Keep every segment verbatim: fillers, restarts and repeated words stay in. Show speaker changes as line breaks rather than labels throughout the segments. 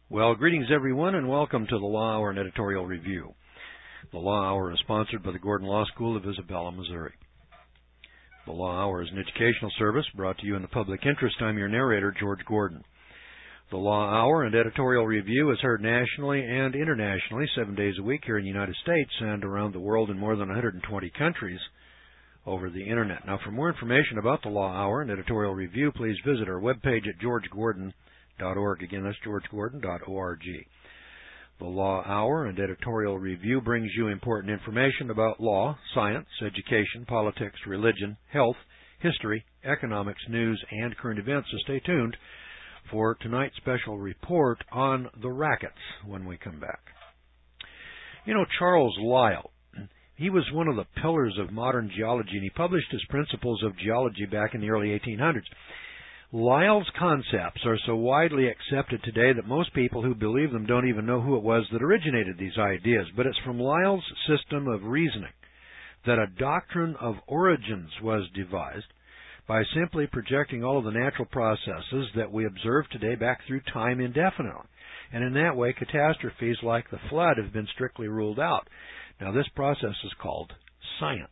Well, greetings everyone, and welcome to the Law Hour and Editorial Review. The Law Hour is sponsored by the Gordon Law School of Isabella, Missouri. The Law Hour is an educational service brought to you in the public interest. I'm your narrator, George Gordon. The Law Hour and Editorial Review is heard nationally and internationally seven days a week here in the United States and around the world in more than one hundred twenty countries over the Internet. Now, for more information about the Law Hour and Editorial Review, please visit our webpage at george gordon dot org. Again, that's george gordon dot org. The Law Hour and Editorial Review brings you important information about law, science, education, politics, religion, health, history, economics, news, and current events. So stay tuned for tonight's special report on the rackets when we come back. You know, Charles Lyell, he was one of the pillars of modern geology, and he published his Principles of Geology back in the early eighteen hundreds. Lyell's concepts are so widely accepted today that most people who believe them don't even know who it was that originated these ideas. But it's from Lyell's system of reasoning that a doctrine of origins was devised by simply projecting all of the natural processes that we observe today back through time indefinitely. And in that way, catastrophes like the flood have been strictly ruled out. Now, this process is called science.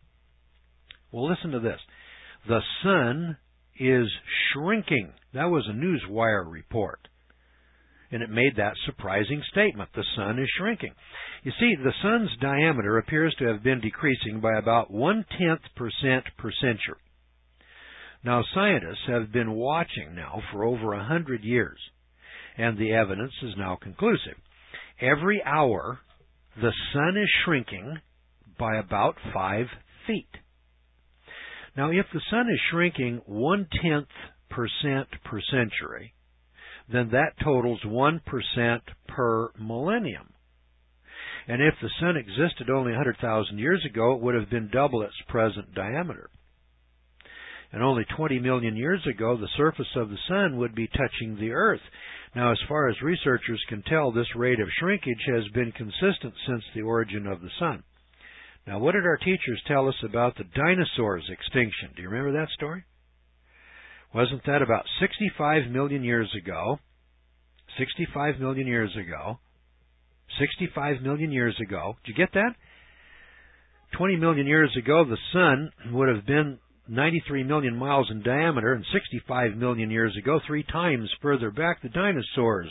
Well, listen to this. The sun is shrinking. That was a Newswire report. And it made that surprising statement. The sun is shrinking. You see, the sun's diameter appears to have been decreasing by about one-tenth percent per century. Now, scientists have been watching now for over a hundred years, and the evidence is now conclusive. Every hour, the sun is shrinking by about five feet. Now, if the sun is shrinking one-tenth percent per century, then that totals one percent per millennium. And if the sun existed only one hundred thousand years ago, it would have been double its present diameter. And only twenty million years ago, the surface of the sun would be touching the earth. Now, as far as researchers can tell, this rate of shrinkage has been consistent since the origin of the sun. Now, what did our teachers tell us about the dinosaurs' extinction? Do you remember that story? Wasn't that about sixty-five million years ago? sixty-five million years ago. sixty-five million years ago. Did you get that? twenty million years ago, the sun would have been ninety-three million miles in diameter, and sixty-five million years ago, three times further back, the dinosaurs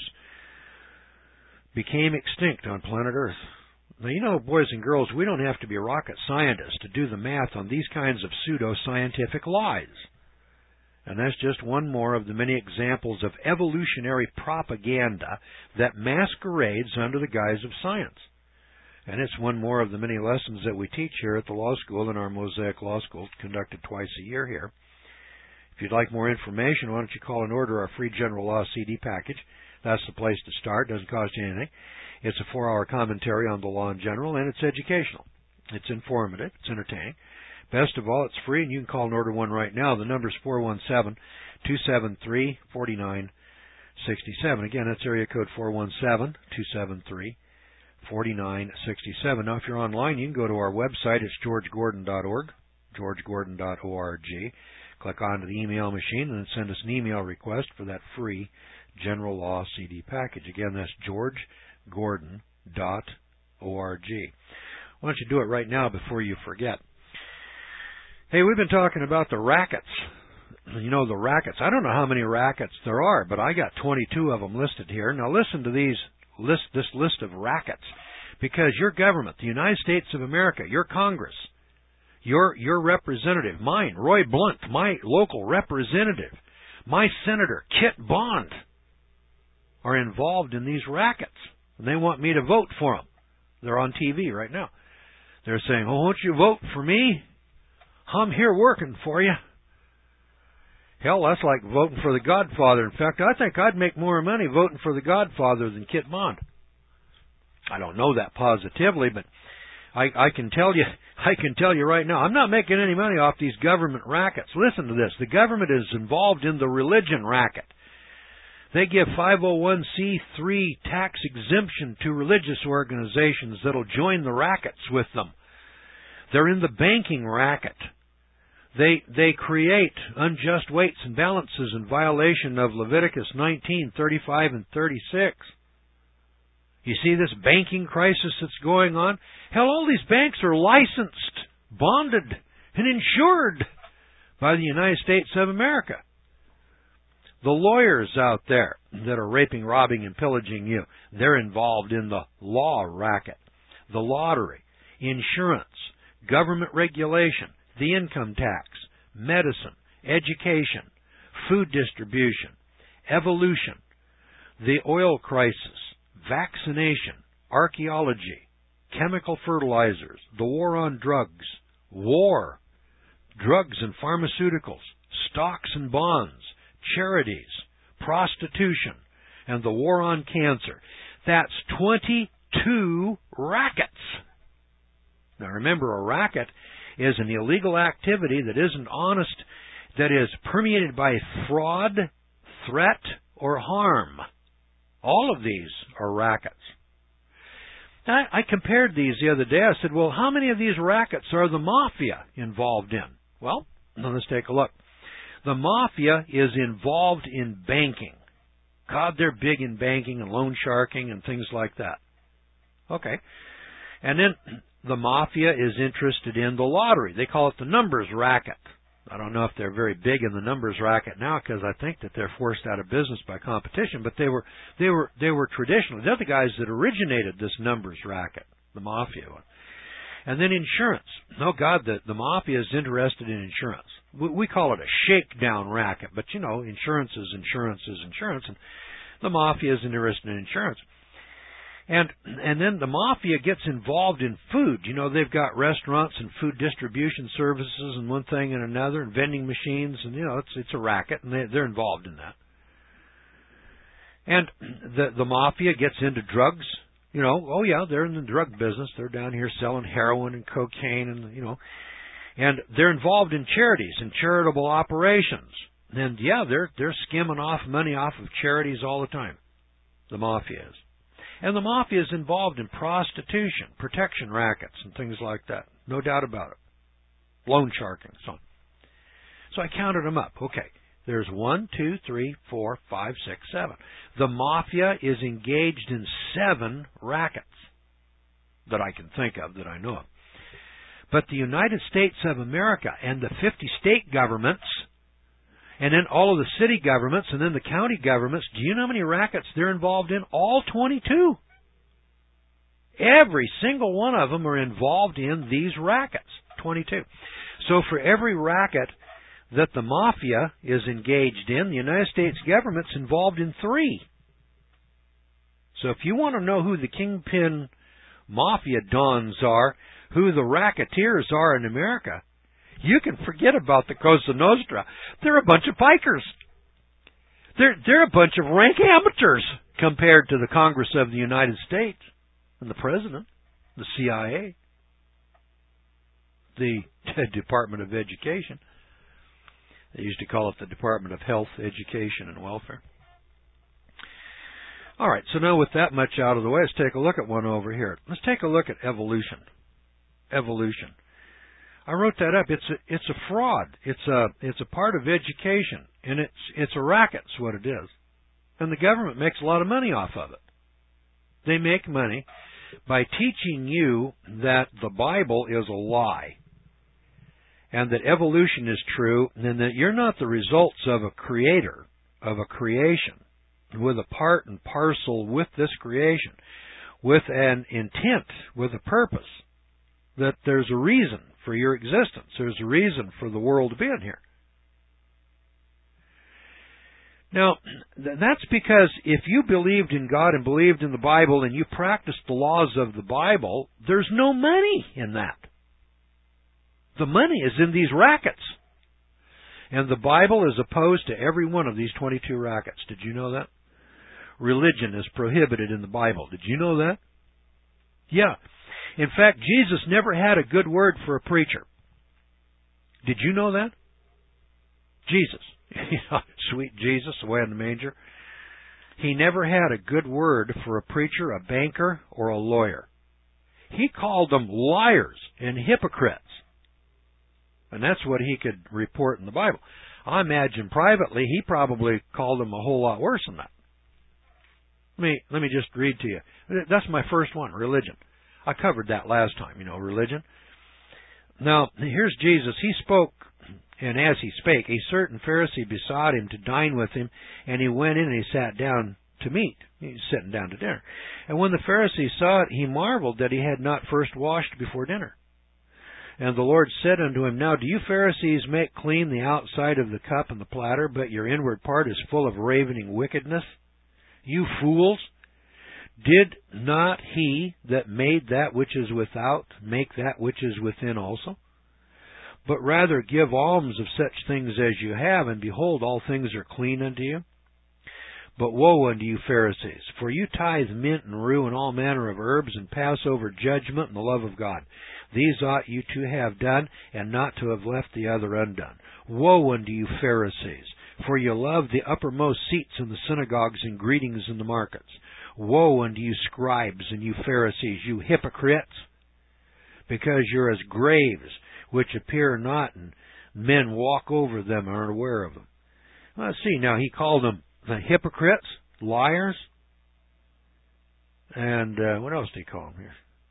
became extinct on planet Earth. Now, you know, boys and girls, we don't have to be rocket scientists to do the math on these kinds of pseudo-scientific lies. And that's just one more of the many examples of evolutionary propaganda that masquerades under the guise of science. And it's one more of the many lessons that we teach here at the law school in our Mosaic Law School, conducted twice a year here. If you'd like more information, why don't you call and order our free general law C D package. That's the place to start. Doesn't cost you anything. It's a four-hour commentary on the law in general, and it's educational. It's informative. It's entertaining. Best of all, it's free, and you can call and order one right now. The number's four one seven, two seven three, four nine six seven. Again, that's area code four one seven, two seven three, four nine six seven. Now, if you're online, you can go to our website. It's george gordon dot org, george gordon dot org. Click onto the email machine and then send us an email request for that free general law C D package. Again, that's george gordon dot org. Why don't you do it right now before you forget? Hey, we've been talking about the rackets. You know, the rackets. I don't know how many rackets there are, but I got twenty-two of them listed here. Now listen to these list this list of rackets, because your government, the United States of America, your Congress, your your representative, mine, Roy Blunt, my local representative, my Senator Kit Bond, are involved in these rackets. And they want me to vote for them. They're on T V right now. They're saying, oh, won't you vote for me? I'm here working for you. Hell, that's like voting for the Godfather. In fact, I think I'd make more money voting for the Godfather than Kit Bond. I don't know that positively, but I, I can tell you, I can tell you right now, I'm not making any money off these government rackets. Listen to this. The government is involved in the religion racket. They give five oh one c three tax exemption to religious organizations that'll join the rackets with them. They're in the banking racket. They they create unjust weights and balances in violation of Leviticus nineteen, thirty-five and thirty-six. You see this banking crisis that's going on? Hell, all these banks are licensed, bonded, and insured by the United States of America. The lawyers out there that are raping, robbing, and pillaging you, they're involved in the law racket, the lottery, insurance, government regulation, the income tax, medicine, education, food distribution, evolution, the oil crisis, vaccination, archaeology, chemical fertilizers, the war on drugs, war, drugs and pharmaceuticals, stocks and bonds, charities, prostitution, and the war on cancer. That's twenty-two rackets. Now remember, a racket is an illegal activity that isn't honest, that is permeated by fraud, threat, or harm. All of these are rackets. I, I compared these the other day. I said, well, how many of these rackets are the mafia involved in? Well, let's take a look. The mafia is involved in banking. God, they're big in banking and loan sharking and things like that. Okay. And then the mafia is interested in the lottery. They call it the numbers racket. I don't know if they're very big in the numbers racket now, because I think that they're forced out of business by competition. But they were, they were, they were traditionally, they're the guys that originated this numbers racket, the mafia one. And then insurance. Oh God, the, the mafia is interested in insurance. We, we call it a shakedown racket, but you know, insurance is insurance is insurance, and the mafia is interested in insurance. And and then the mafia gets involved in food. You know, they've got restaurants and food distribution services and one thing and another, and vending machines, and you know, it's it's a racket, and they, they're involved in that. And the the mafia gets into drugs. You know, oh yeah, they're in the drug business. They're down here selling heroin and cocaine, and you know, and they're involved in charities and charitable operations. And yeah, they're they're skimming off money off of charities all the time. The mafia is. And the mafia is involved in prostitution, protection rackets, and things like that. No doubt about it. Loan sharking, so on. So I counted them up. Okay, there's one, two, three, four, five, six, seven. The mafia is engaged in seven rackets that I can think of, that I know of. But the United States of America and the fifty state governments, and then all of the city governments, and then the county governments, do you know how many rackets they're involved in? All twenty-two. Every single one of them are involved in these rackets, twenty-two. So for every racket that the mafia is engaged in, the United States government's involved in three. So if you want to know who the kingpin mafia dons are, who the racketeers are in America, you can forget about the Cosa Nostra. They're a bunch of pikers. They're, they're a bunch of rank amateurs compared to the Congress of the United States and the President, the C I A, the Department of Education. They used to call it the Department of Health, Education, and Welfare. All right, so now with that much out of the way, let's take a look at one over here. Let's take a look at evolution. Evolution. I wrote that up. It's a, it's a fraud. It's a it's a part of education, and it's it's a racket. Is what it is. And the government makes a lot of money off of it. They make money by teaching you that the Bible is a lie, and that evolution is true, and that you're not the results of a creator, of a creation, with a part and parcel with this creation, with an intent, with a purpose, that there's a reason for your existence. There's a reason for the world to be in here. Now, that's because if you believed in God and believed in the Bible and you practiced the laws of the Bible, there's no money in that. The money is in these rackets. And the Bible is opposed to every one of these twenty-two rackets. Did you know that? Religion is prohibited in the Bible. Did you know that? Yeah. In fact, Jesus never had a good word for a preacher. Did you know that? Jesus. You know, sweet Jesus, away in the manger. He never had a good word for a preacher, a banker, or a lawyer. He called them liars and hypocrites. And that's what he could report in the Bible. I imagine privately he probably called them a whole lot worse than that. Let me, let me just read to you. That's my first one, religion. I covered that last time, you know, religion. Now, here's Jesus. He spoke, and as he spake, a certain Pharisee besought him to dine with him, and he went in and he sat down to meat. He was sitting down to dinner. And when the Pharisee saw it, he marveled that he had not first washed before dinner. And the Lord said unto him, Now do you Pharisees make clean the outside of the cup and the platter, but your inward part is full of ravening wickedness? You fools! Did not he that made that which is without make that which is within also? But rather give alms of such things as you have, and behold, all things are clean unto you. But woe unto you, Pharisees, for you tithe mint and rue and all manner of herbs, and pass over judgment and the love of God. These ought you to have done, and not to have left the other undone. Woe unto you, Pharisees, for you love the uppermost seats in the synagogues and greetings in the markets. Woe unto you, scribes, and you Pharisees, you hypocrites, because you're as graves, which appear not, and men walk over them and are aware of them. Well, let's see, now he called them the hypocrites, liars, and uh, what else did he call them here?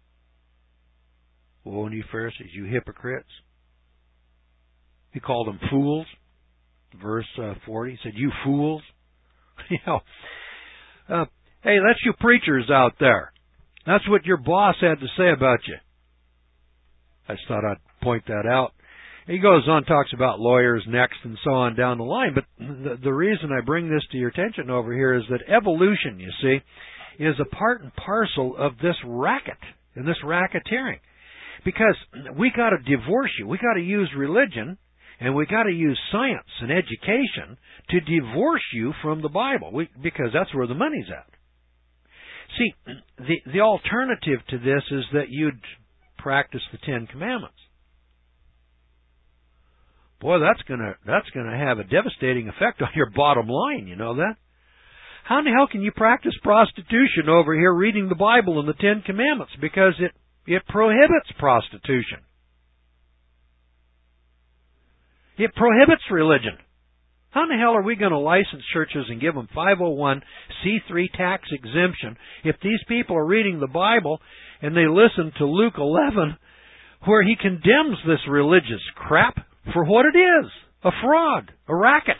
Woe unto you, Pharisees, you hypocrites. He called them fools. Verse uh, forty, he said, you fools. you know, uh, hey, that's you preachers out there. That's what your boss had to say about you. I just thought I'd point that out. He goes on, talks about lawyers next and so on down the line. But the, the reason I bring this to your attention over here is that evolution, you see, is a part and parcel of this racket and this racketeering. Because we got to divorce you. We got to use religion and we got to use science and education to divorce you from the Bible, we, because that's where the money's at. See, the the alternative to this is that you'd practice the Ten Commandments. Boy, that's gonna that's gonna have a devastating effect on your bottom line. You know that? How in the hell can you practice prostitution over here reading the Bible and the Ten Commandments? Because it it prohibits prostitution. It prohibits religion. How in the hell are we going to license churches and give them five oh one c three tax exemption if these people are reading the Bible and they listen to Luke eleven where he condemns this religious crap for what it is, a fraud, a racket?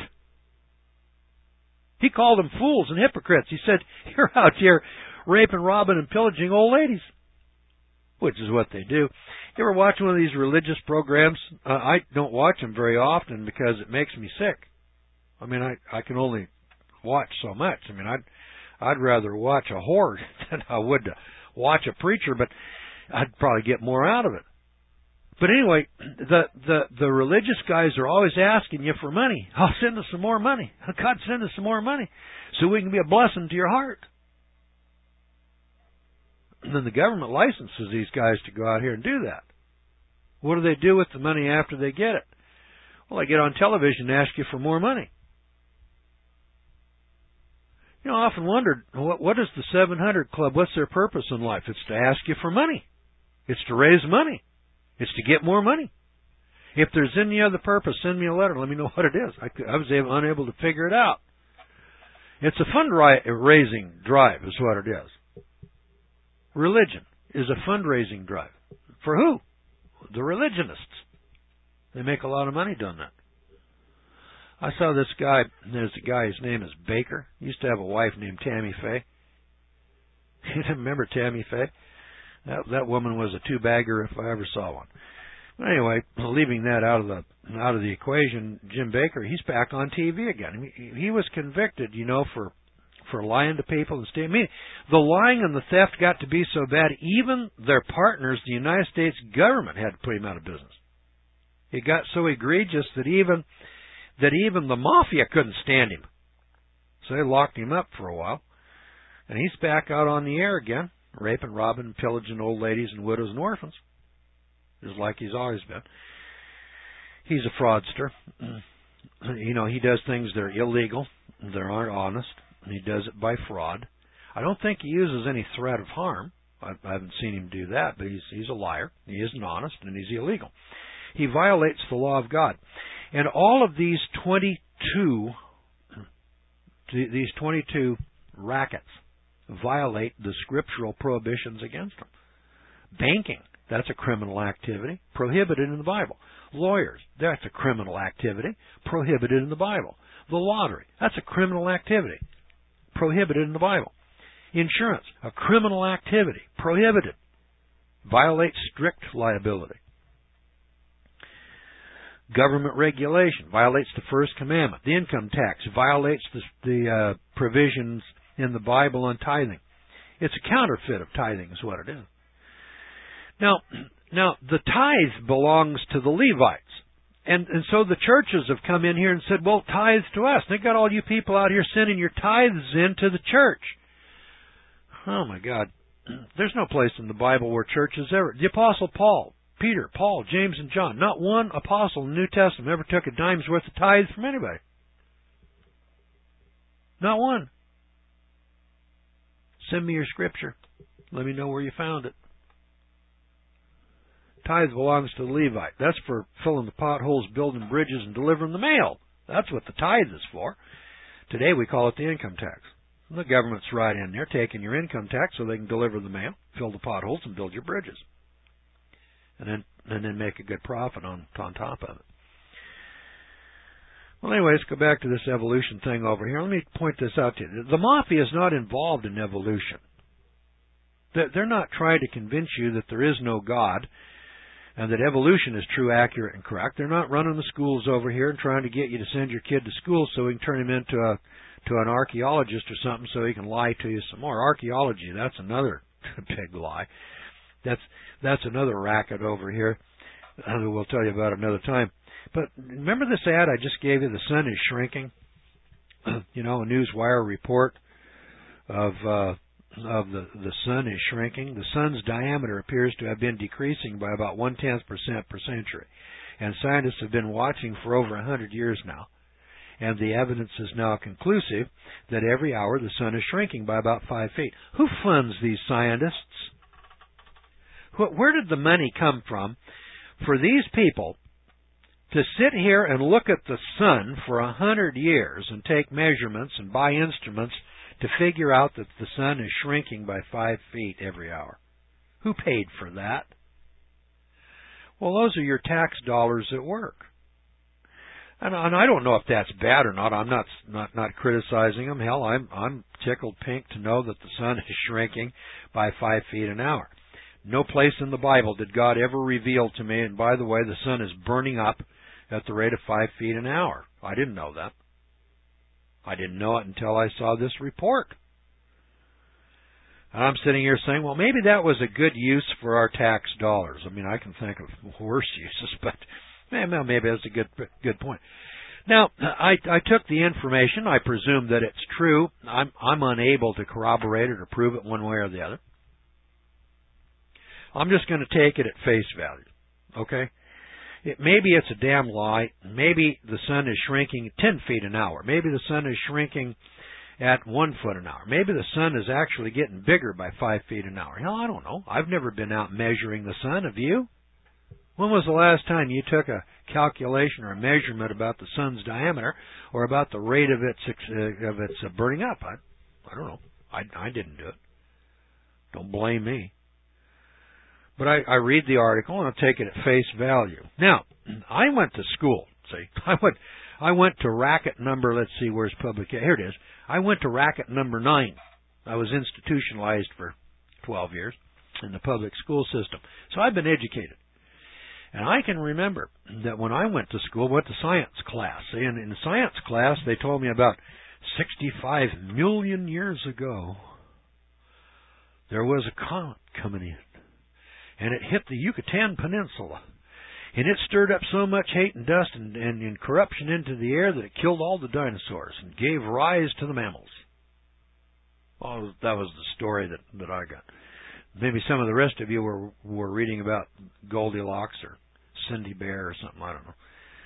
He called them fools and hypocrites. He said, you're out here raping, robbing, and pillaging old ladies, which is what they do. You ever watch one of these religious programs? Uh, I don't watch them very often because it makes me sick. I mean, I, I can only watch so much. I mean, I'd, I'd rather watch a whore than I would to watch a preacher, but I'd probably get more out of it. But anyway, the, the, the religious guys are always asking you for money. Oh, send us some more money. God, send us some more money so we can be a blessing to your heart. And then the government licenses these guys to go out here and do that. What do they do with the money after they get it? Well, they get on television and ask you for more money. You know, I often wondered, what, what is the seven hundred Club? What's their purpose in life? It's to ask you for money. It's to raise money. It's to get more money. If there's any other purpose, send me a letter. Let me know what it is. I, I was able, unable to figure it out. It's a fundraising drive is what it is. Religion is a fundraising drive. For who? The religionists. They make a lot of money doing that. I saw this guy, there's a guy, his name is Baker. He used to have a wife named Tammy Faye. You remember Tammy Faye? That, that woman was a two-bagger if I ever saw one. But anyway, leaving that out of the out of the equation, Jim Baker, he's back on T V again. He, he was convicted, you know, for for lying to people and stealing. I mean, the lying and the theft got to be so bad, even their partners, the United States government, had to put him out of business. It got so egregious that even that even the mafia couldn't stand him. So they locked him up for a while. And he's back out on the air again, raping, robbing, pillaging old ladies and widows and orphans, just like he's always been. He's a fraudster. You know, he does things that are illegal, that aren't honest, and he does it by fraud. I don't think he uses any threat of harm. I, I haven't seen him do that, but he's he's a liar. He isn't honest, and he's illegal. He violates the law of God. And all of these twenty-two, these twenty-two rackets violate the scriptural prohibitions against them. Banking, that's a criminal activity, prohibited in the Bible. Lawyers, that's a criminal activity, prohibited in the Bible. The lottery, that's a criminal activity, prohibited in the Bible. Insurance, a criminal activity, prohibited, violates strict liability. Government regulation violates the first commandment. The income tax violates the, the uh, provisions in the Bible on tithing. It's a counterfeit of tithing is what it is. Now, now the tithe belongs to the Levites. And, and so the churches have come in here and said, well, tithes to us. They've got all you people out here sending your tithes into the church. Oh, my God. There's no place in the Bible where churches ever... The Apostle Paul, Peter, Paul, James, and John, not one apostle in the New Testament ever took a dime's worth of tithes from anybody. Not one. Send me your scripture. Let me know where you found it. Tithe belongs to the Levite. That's for filling the potholes, building bridges, and delivering the mail. That's what the tithe is for. Today we call it the income tax. And the government's right in there taking your income tax so they can deliver the mail, fill the potholes, and build your bridges. And then and then make a good profit on, on top of it. Well, anyway, let's go back to this evolution thing over here. Let me point this out to you. The mafia is not involved in evolution. They're not trying to convince you that there is no God and that evolution is true, accurate, and correct. They're not running the schools over here and trying to get you to send your kid to school so we can turn him into a to an archaeologist or something so he can lie to you some more. Archaeology, that's another big lie. That's that's another racket over here that we'll tell you about another time. But remember this ad I just gave you, the sun is shrinking? You know, a Newswire report of uh, of the, the sun is shrinking. The sun's diameter appears to have been decreasing by about one-tenth percent per century. And scientists have been watching for over a hundred years now. And the evidence is now conclusive that every hour the sun is shrinking by about five feet. Who funds these scientists? Where did the money come from for these people to sit here and look at the sun for a hundred years and take measurements and buy instruments to figure out that the sun is shrinking by five feet every hour? Who paid for that? Well, those are your tax dollars at work. And, and I don't know if that's bad or not. I'm not not not criticizing them. Hell, I'm I'm tickled pink to know that the sun is shrinking by five feet an hour. No place in the Bible did God ever reveal to me, and by the way, the sun is burning up at the rate of five feet an hour. I didn't know that. I didn't know it until I saw this report. And I'm sitting here saying, well, maybe that was a good use for our tax dollars. I mean, I can think of worse uses, but maybe that's a good good point. Now, I, I took the information. I presume that it's true. I'm, I'm unable to corroborate it or prove it one way or the other. I'm just going to take it at face value, okay? It, maybe it's a damn lie. Maybe the sun is shrinking ten feet an hour. Maybe the sun is shrinking at one foot an hour. Maybe the sun is actually getting bigger by five feet an hour. Hell, I don't know. I've never been out measuring the sun. Have you? When was the last time you took a calculation or a measurement about the sun's diameter or about the rate of its uh, of its uh, burning up? I, I don't know. I, I didn't do it. Don't blame me. But I, I read the article and I take it at face value. Now, I went to school. See, I went, I went to racket number. Let's see, where's public? Here it is. I went to racket number nine. I was institutionalized for twelve years in the public school system, so I've been educated. And I can remember that when I went to school, went to science class. See, and in science class, they told me about sixty-five million years ago, there was a comet coming in. And it hit the Yucatan Peninsula. And it stirred up so much hate and dust and, and, and corruption into the air that it killed all the dinosaurs and gave rise to the mammals. Well, that was the story that, that I got. Maybe some of the rest of you were were reading about Goldilocks or Cindy Bear or something, I don't know.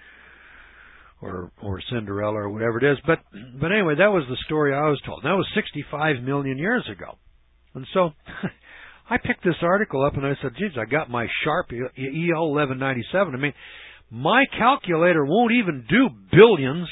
Or or Cinderella or whatever it is. But but anyway, that was the story I was told. That was sixty-five million years ago. And so I picked this article up and I said, geez, I got my Sharp E L eleven ninety-seven. I mean, my calculator won't even do billions.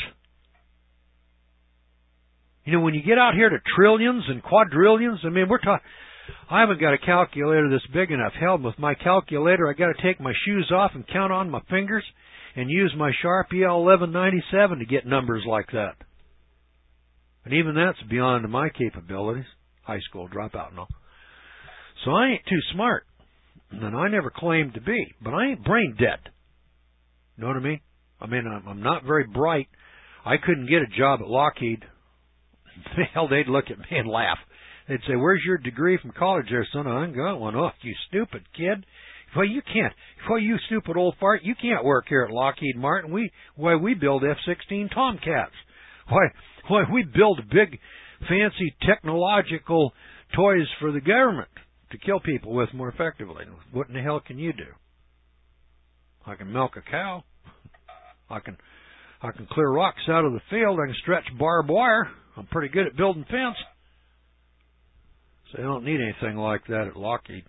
You know, when you get out here to trillions and quadrillions, I mean, we're talking, I haven't got a calculator this big enough. Hell, with my calculator, I got to take my shoes off and count on my fingers and use my Sharp E L eleven ninety-seven to get numbers like that. And even that's beyond my capabilities. High school dropout and all. So I ain't too smart. And I never claimed to be. But I ain't brain dead. You know what I mean? I mean, I'm, I'm not very bright. I couldn't get a job at Lockheed. Hell, they'd look at me and laugh. They'd say, where's your degree from college there, son? I ain't got one. Oh, you stupid kid. Well, you can't. Well, you stupid old fart. You can't work here at Lockheed Martin. We, why, we build F sixteen Tomcats. Why, why, we build big, fancy technological toys for the government to kill people with more effectively. What in the hell can you do? I can milk a cow. I can, I can clear rocks out of the field. I can stretch barbed wire. I'm pretty good at building fence. So they don't need anything like that at Lockheed.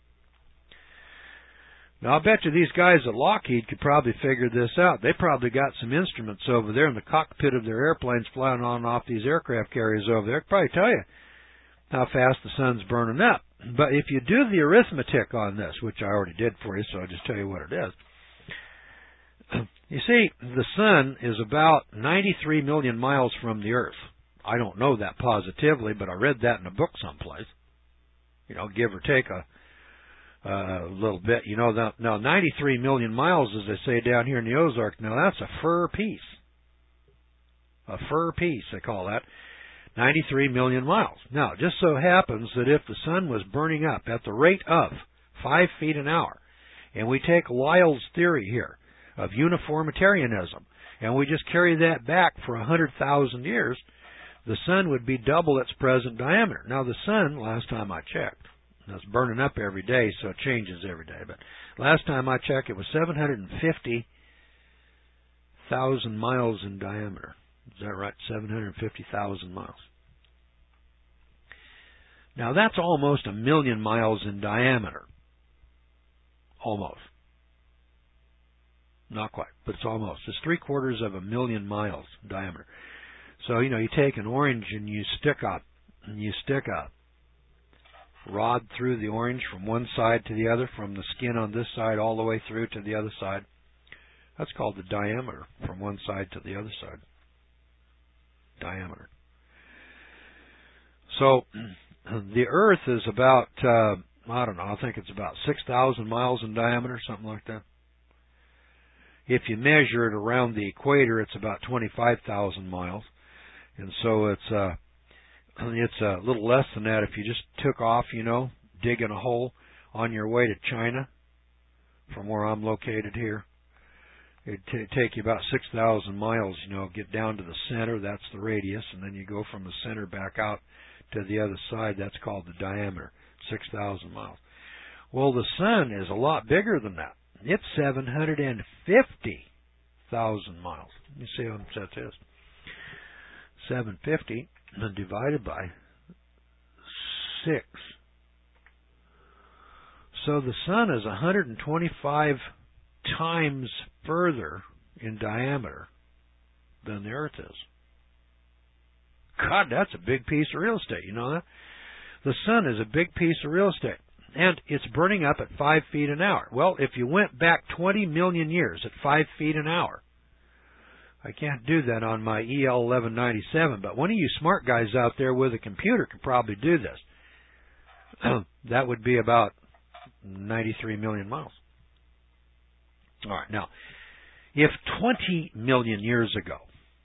Now, I bet you these guys at Lockheed could probably figure this out. They probably got some instruments over there in the cockpit of their airplanes flying on and off these aircraft carriers over there. They could probably tell you how fast the sun's burning up. But if you do the arithmetic on this, which I already did for you, so I'll just tell you what it is. You see, the sun is about ninety-three million miles from the Earth. I don't know that positively, but I read that in a book someplace. You know, give or take a a little bit. You know, that, now ninety-three million miles, as they say down here in the Ozarks, now that's a fur piece. A fur piece, they call that. ninety-three million miles. Now, it just so happens that if the sun was burning up at the rate of five feet an hour, and we take Lyell's theory here of uniformitarianism, and we just carry that back for one hundred thousand years, the sun would be double its present diameter. Now, the sun, last time I checked, it's burning up every day, so it changes every day, but last time I checked, it was seven hundred fifty thousand miles in diameter. Is that right? seven hundred fifty thousand miles. Now, that's almost a million miles in diameter. Almost. Not quite, but it's almost. It's three quarters of a million miles in diameter. So, you know, you take an orange and you stick up, and you stick a rod through the orange from one side to the other, from the skin on this side all the way through to the other side. That's called the diameter, from one side to the other side. Diameter. So, the Earth is about, uh, I don't know, I think it's about six thousand miles in diameter, something like that. If you measure it around the equator, it's about twenty-five thousand miles. And so it's uh, it's a little less than that if you just took off, you know, digging a hole on your way to China from where I'm located here. It'd t- take you about six thousand miles, you know, get down to the center, that's the radius, and then you go from the center back out to the other side, that's called the diameter, six thousand miles. Well, the sun is a lot bigger than that. It's seven hundred fifty thousand miles. Let me see how much that is. seven hundred fifty divided by six. So the sun is one hundred twenty-five times further in diameter than the Earth is. God, that's a big piece of real estate, you know that? The sun is a big piece of real estate, and it's burning up at five feet an hour. Well, if you went back twenty million years at five feet an hour, I can't do that on my E L eleven ninety-seven, but one of you smart guys out there with a computer could probably do this. That would be about ninety-three million miles. All right, now, if twenty million years ago,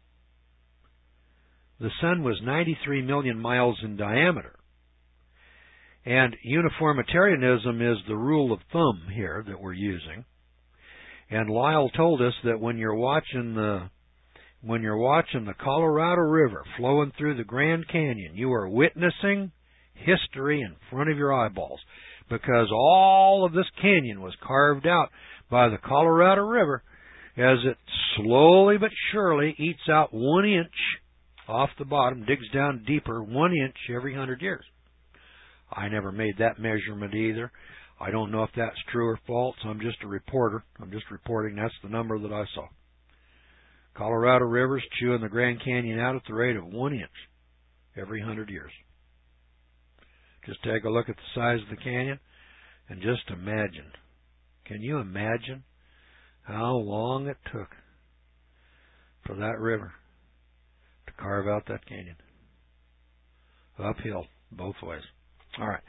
the sun was ninety-three million miles in diameter, and uniformitarianism is the rule of thumb here that we're using, and Lyell told us that when you're watching the when you're watching the Colorado River flowing through the Grand Canyon, you are witnessing history in front of your eyeballs, because all of this canyon was carved out by the Colorado River as it slowly but surely eats out one inch off the bottom, digs down deeper one inch every hundred years. I never made that measurement either. I don't know if that's true or false. I'm just a reporter. I'm just reporting that's the number that I saw. Colorado River's chewing the Grand Canyon out at the rate of one inch every hundred years. Just take a look at the size of the canyon and just imagine. Can you imagine how long it took for that river to carve out that canyon? Uphill, both ways. All right.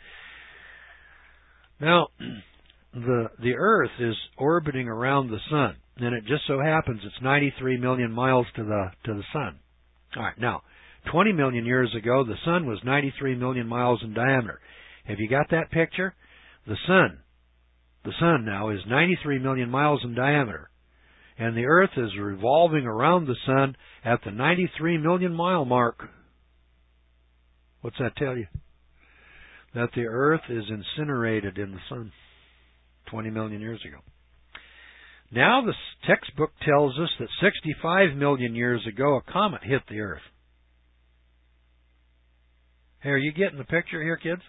Now, the the Earth is orbiting around the sun, and it just so happens it's ninety-three million miles to the to the sun. All right. Now, twenty million years ago, the sun was ninety-three million miles in diameter. Have you got that picture? The sun, the sun now is ninety-three million miles in diameter, and the Earth is revolving around the sun at the ninety-three million mile mark. What's that tell you? That the Earth is incinerated in the sun twenty million years ago. Now the textbook tells us that sixty-five million years ago a comet hit the Earth. Hey, are you getting the picture here, kids?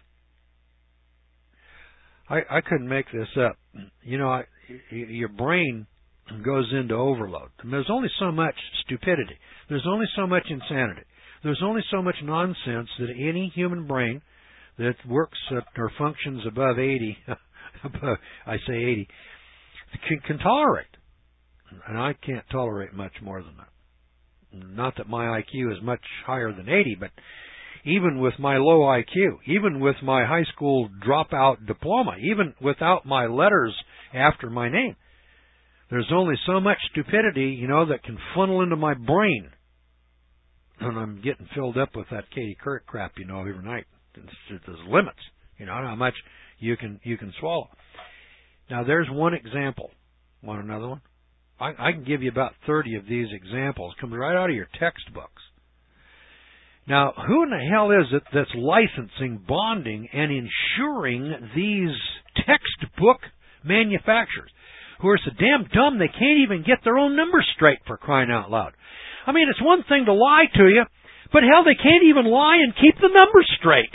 I, I couldn't make this up. You know, I, your brain goes into overload. And there's only so much stupidity. There's only so much insanity. There's only so much nonsense that any human brain that works at, or functions above eighty, above, I say eighty, can, can tolerate. And I can't tolerate much more than that. Not that my I Q is much higher than eighty, but even with my low I Q, even with my high school dropout diploma, even without my letters after my name, there's only so much stupidity, you know, that can funnel into my brain. And I'm getting filled up with that Katie Couric crap, you know, every night. There's limits, you know, how much you can you can swallow. Now, there's one example. Want another one? I, I can give you about thirty of these examples. Comes right out of your textbooks. Now, who in the hell is it that's licensing, bonding, and insuring these textbook manufacturers who are so damn dumb they can't even get their own numbers straight, for crying out loud? I mean, it's one thing to lie to you, but hell, they can't even lie and keep the numbers straight.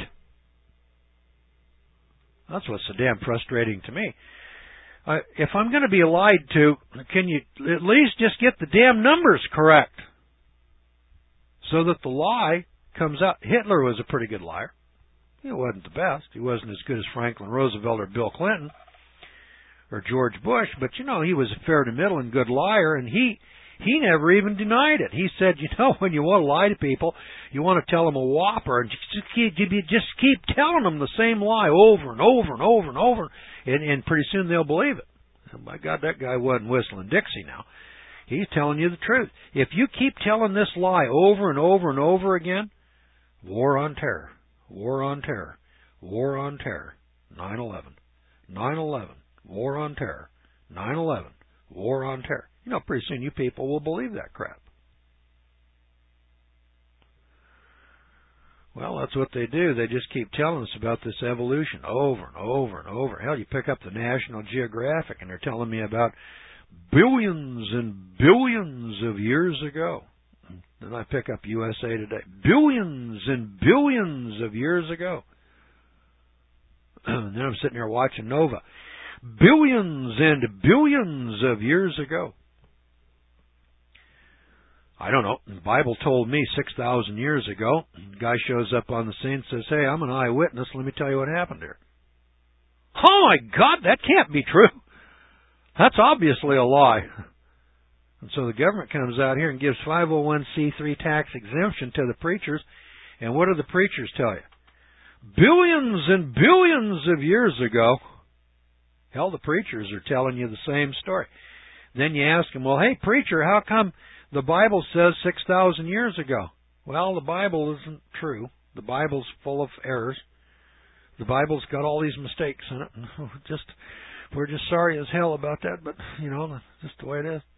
That's what's so damn frustrating to me. Uh, if I'm going to be lied to, can you at least just get the damn numbers correct so that the lie comes out? Hitler was a pretty good liar. He wasn't the best. He wasn't as good as Franklin Roosevelt or Bill Clinton or George Bush, but, you know, he was a fair to middle and good liar, and he he never even denied it. He said, you know, when you want to lie to people, you want to tell them a whopper, and just keep, just keep telling them the same lie over and over and over and over, and, and pretty soon they'll believe it. And by God, that guy wasn't whistling Dixie now. He's telling you the truth. If you keep telling this lie over and over and over again, war on terror, war on terror, war on terror, nine eleven, nine eleven, war on terror, nine eleven, war on terror. You know, pretty soon you people will believe that crap. Well, that's what they do. They just keep telling us about this evolution over and over and over. Hell, you pick up the National Geographic and they're telling me about billions and billions of years ago. Then I pick up U S A Today. Billions and billions of years ago. And then I'm sitting there watching Nova. Billions and billions of years ago. I don't know. The Bible told me six thousand years ago. The guy shows up on the scene and says, hey, I'm an eyewitness. Let me tell you what happened here. Oh, my God, that can't be true. That's obviously a lie. And so the government comes out here and gives five oh one c three tax exemption to the preachers. And what do the preachers tell you? Billions and billions of years ago. Hell, the preachers are telling you the same story. Then you ask them, well, hey, preacher, how come the Bible says six thousand years ago? Well, the Bible isn't true. The Bible's full of errors. The Bible's got all these mistakes in it. Just, we're just sorry as hell about that, but, you know, that's just the way it is.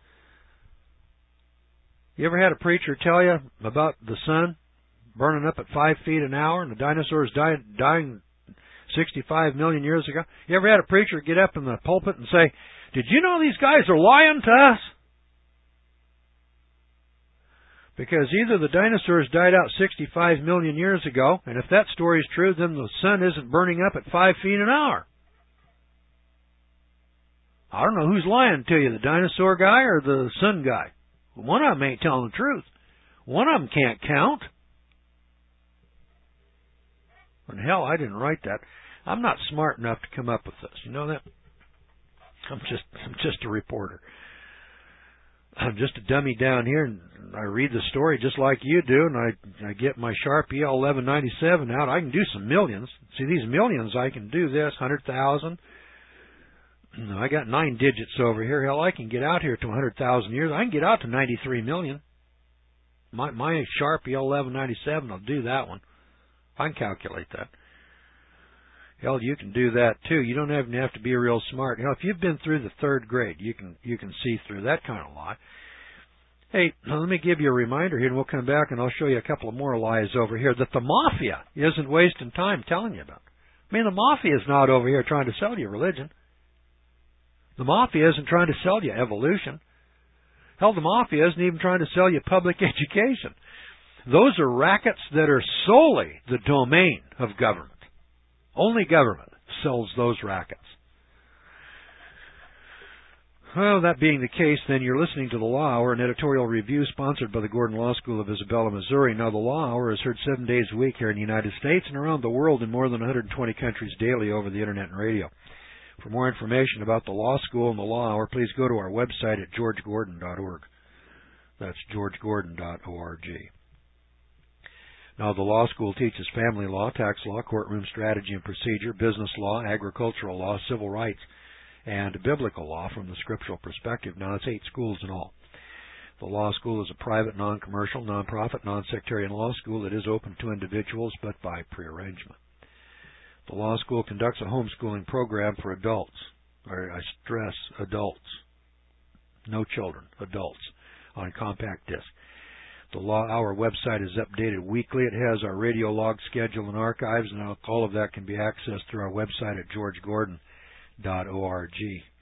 You ever had a preacher tell you about the sun burning up at five feet an hour and the dinosaurs dying, dying sixty-five million years ago? You ever had a preacher get up in the pulpit and say, did you know these guys are lying to us? Because either the dinosaurs died out sixty-five million years ago, and if that story is true, then the sun isn't burning up at five feet an hour. I don't know who's lying to you, the dinosaur guy or the sun guy. One of them ain't telling the truth. One of them can't count. And hell, I didn't write that. I'm not smart enough to come up with this. You know that? I'm just I'm just a reporter. I'm just a dummy down here, and I read the story just like you do, and I I get my Sharpie L eleven ninety-seven out. I can do some millions. See, these millions, I can do this, one hundred thousand. I got nine digits over here. Hell, I can get out here to one hundred thousand years. I can get out to ninety-three million. My my Sharpie L eleven ninety-seven will do that one. I can calculate that. Hell, you can do that too. You don't even have to be real smart. Hell, if you've been through the third grade, you can you can see through that kind of lie. Hey, now let me give you a reminder here, and we'll come back and I'll show you a couple of more lies over here that the mafia isn't wasting time telling you about. I mean, the mafia is not over here trying to sell you religion. The mafia isn't trying to sell you evolution. Hell, the mafia isn't even trying to sell you public education. Those are rackets that are solely the domain of government. Only government sells those rackets. Well, that being the case, then you're listening to the Law Hour, an editorial review sponsored by the Gordon Law School of Isabella, Missouri. Now, the Law Hour is heard seven days a week here in the United States and around the world in more than one hundred twenty countries daily over the Internet and radio. For more information about the Law School and the Law Hour, please go to our website at george gordon dot org. That's george gordon dot org. Now, the law school teaches family law, tax law, courtroom strategy and procedure, business law, agricultural law, civil rights, and biblical law from the scriptural perspective. Now, it's eight schools in all. The law school is a private, non-commercial, non-profit, non-sectarian law school that is open to individuals, but by prearrangement. The law school conducts a homeschooling program for adults, or I stress adults, no children, adults, on compact disc. The Law Hour website is updated weekly. It has our radio log schedule and archives, and all of that can be accessed through our website at george gordon dot org.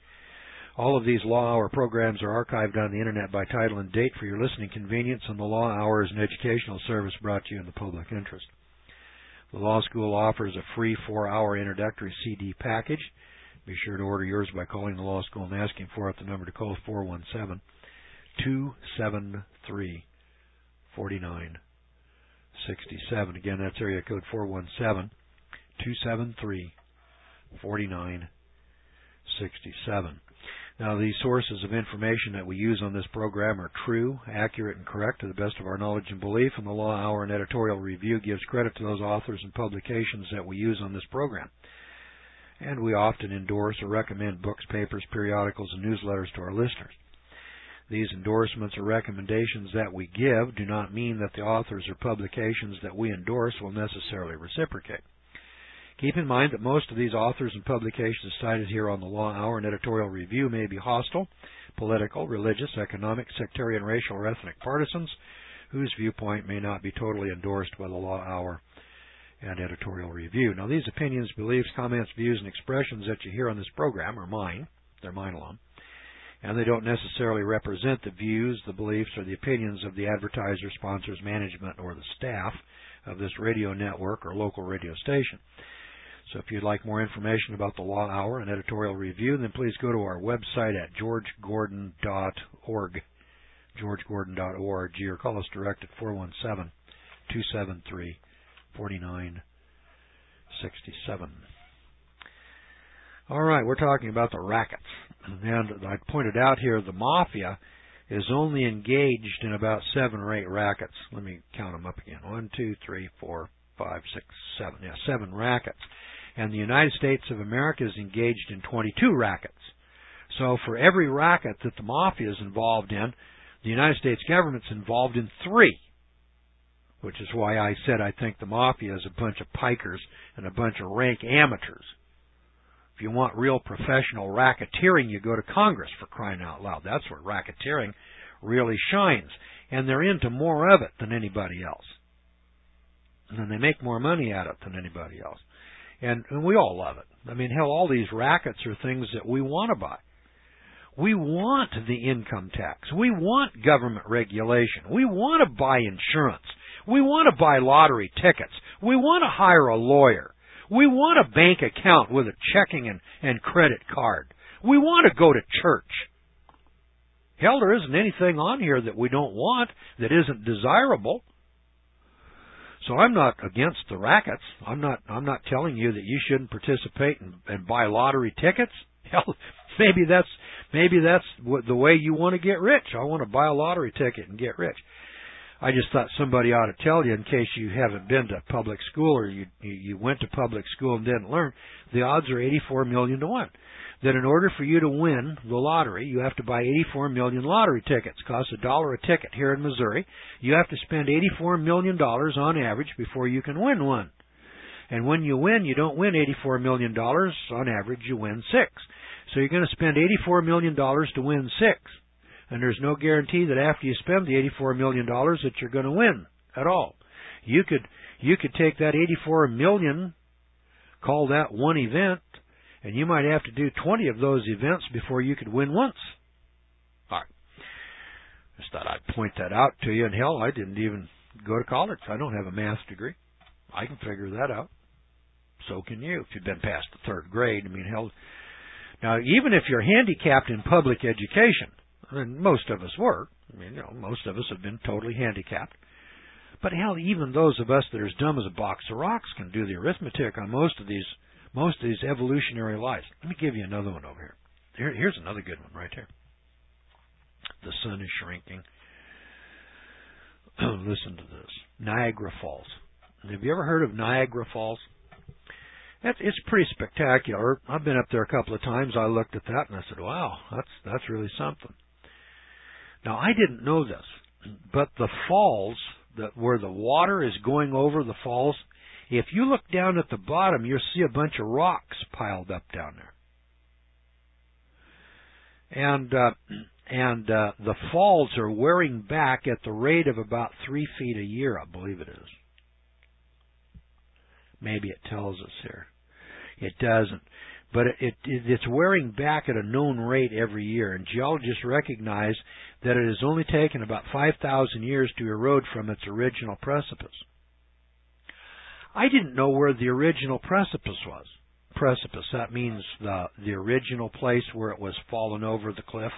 All of these Law Hour programs are archived on the Internet by title and date for your listening convenience, and the Law Hour is an educational service brought to you in the public interest. The Law School offers a free four-hour introductory C D package. Be sure to order yours by calling the Law School and asking for it. The number to call is four one seven, two seven three, four nine six seven. Again, that's area code four one seven, two seven three, four nine six seven. Now, these sources of information that we use on this program are true, accurate, and correct to the best of our knowledge and belief, and the Law Hour and editorial review gives credit to those authors and publications that we use on this program. And we often endorse or recommend books, papers, periodicals, and newsletters to our listeners. These endorsements or recommendations that we give do not mean that the authors or publications that we endorse will necessarily reciprocate. Keep in mind that most of these authors and publications cited here on the Law Hour and editorial review may be hostile, political, religious, economic, sectarian, racial, or ethnic partisans whose viewpoint may not be totally endorsed by the Law Hour and editorial review. Now, these opinions, beliefs, comments, views, and expressions that you hear on this program are mine. They're mine alone. And they don't necessarily represent the views, the beliefs, or the opinions of the advertiser, sponsors, management, or the staff of this radio network or local radio station. So if you'd like more information about the Law Hour and editorial review, then please go to our website at george gordon dot org, george gordon dot org, or call us direct at four one seven, two seven three, four nine six seven. All right, we're talking about the rackets. And I pointed out here the mafia is only engaged in about seven or eight rackets. Let me count them up again. One, two, three, four, five, six, seven. Yeah, seven rackets. And the United States of America is engaged in twenty-two rackets. So for every racket that the mafia is involved in, the United States government's involved in three. Which is why I said I think the mafia is a bunch of pikers and a bunch of rank amateurs. If you want real professional racketeering, you go to Congress, for crying out loud. That's where racketeering really shines. And they're into more of it than anybody else. And they make more money at it than anybody else. And, and we all love it. I mean, hell, all these rackets are things that we want to buy. We want the income tax. We want government regulation. We want to buy insurance. We want to buy lottery tickets. We want to hire a lawyer. We want a bank account with a checking and, and credit card. We want to go to church. Hell, there isn't anything on here that we don't want that isn't desirable. So I'm not against the rackets. I'm not I'm not telling you that you shouldn't participate and, and buy lottery tickets. Hell, maybe that's maybe that's what, the way you want to get rich. I want to buy a lottery ticket and get rich. I just thought somebody ought to tell you, in case you haven't been to public school or you you went to public school and didn't learn, the odds are eighty-four million to one. That in order for you to win the lottery, you have to buy eighty-four million lottery tickets. It costs a dollar a ticket here in Missouri. You have to spend eighty-four million dollars on average before you can win one. And when you win, you don't win eighty-four million dollars. On average, you win six. So you're going to spend eighty-four million dollars to win six. And there's no guarantee that after you spend the eighty-four million dollars that you're going to win at all. You could you could take that eighty-four million dollars, call that one event, and you might have to do twenty of those events before you could win once. All right. Just thought I'd point that out to you. And hell, I didn't even go to college. I don't have a math degree. I can figure that out. So can you if you've been past the third grade. I mean, hell. Now, even if you're handicapped in public education, and most of us were. I mean, you know, most of us have been totally handicapped. But hell, even those of us that are as dumb as a box of rocks can do the arithmetic on most of these most of these evolutionary lies. Let me give you another one over here. here. Here's another good one right here. The sun is shrinking. Listen to this. Niagara Falls. Have you ever heard of Niagara Falls? That's, it's pretty spectacular. I've been up there a couple of times. I looked at that and I said, wow, that's that's really something. Now, I didn't know this, but the falls, that where the water is going over the falls, if you look down at the bottom, you'll see a bunch of rocks piled up down there. And uh, and uh, the falls are wearing back at the rate of about three feet a year, I believe it is. Maybe it tells us here. It doesn't. But it, it, it's wearing back at a known rate every year, and geologists recognize that it has only taken about five thousand years to erode from its original precipice. I didn't know where the original precipice was. Precipice, that means the, the original place where it was fallen over the cliff.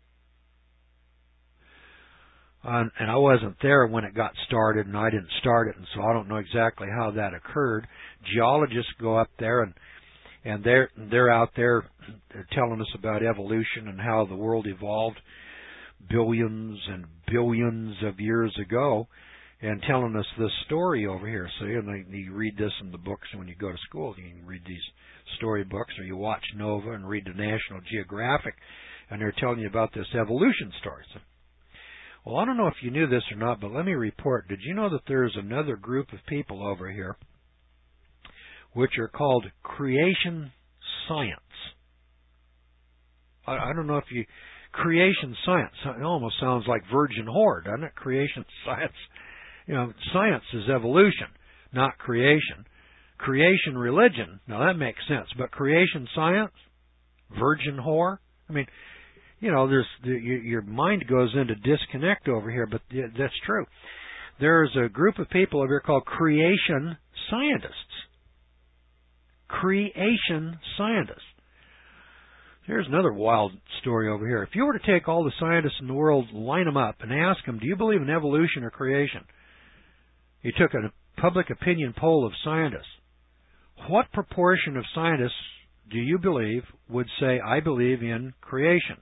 Um, and I wasn't there when it got started, and I didn't start it, and so I don't know exactly how that occurred. Geologists go up there, and and they're they're out there telling us about evolution and how the world evolved billions and billions of years ago, and telling us this story over here. So you know, you read this in the books when you go to school. You can read these story books, or you watch Nova and read the National Geographic, and they're telling you about this evolution story. So, well, I don't know if you knew this or not, but let me report. Did you know that there's another group of people over here which are called creation science? I, I don't know if you... Creation science. It almost sounds like virgin whore, doesn't it? Creation science. You know, science is evolution, not creation. Creation religion, now that makes sense, but creation science? Virgin whore? I mean... You know, there's your mind goes into disconnect over here, but that's true. There's a group of people over here called creation scientists. Creation scientists. Here's another wild story over here. If you were to take all the scientists in the world, line them up, and ask them, do you believe in evolution or creation? You took a public opinion poll of scientists. What proportion of scientists do you believe would say, I believe in creation?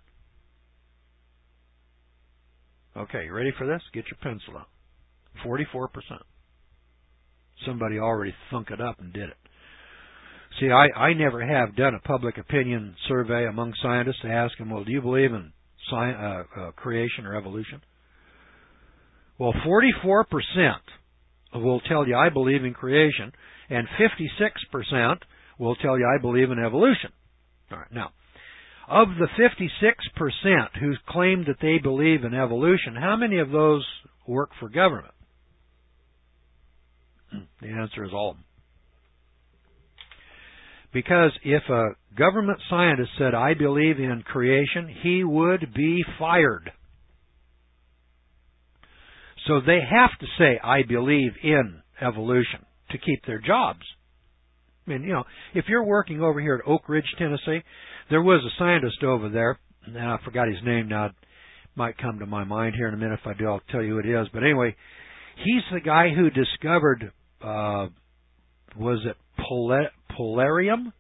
Okay, you ready for this? Get your pencil out. forty-four percent. Somebody already thunk it up and did it. See, I, I never have done a public opinion survey among scientists to ask them, well, do you believe in sci- uh, uh, creation or evolution? Well, forty-four percent will tell you I believe in creation, and fifty-six percent will tell you I believe in evolution. All right, now, of the fifty-six percent who claim that they believe in evolution, how many of those work for government? The answer is all of them. Because if a government scientist said, I believe in creation, he would be fired. So they have to say, I believe in evolution to keep their jobs. I mean, you know, if you're working over here at Oak Ridge, Tennessee, there was a scientist over there, and I forgot his name now. It might come to my mind here in a minute. If I do, I'll tell you who it is. But anyway, he's the guy who discovered, uh, was it pol- polarium?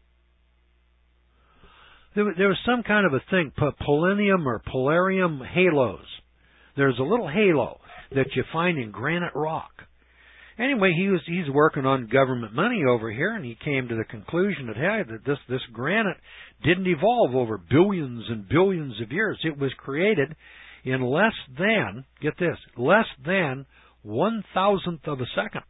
There, there was some kind of a thing, polonium or polarium halos. There's a little halo that you find in granite rock. Anyway, he was he's working on government money over here, and he came to the conclusion that hey, that this this granite didn't evolve over billions and billions of years. It was created in less than, get this, less than one thousandth of a second.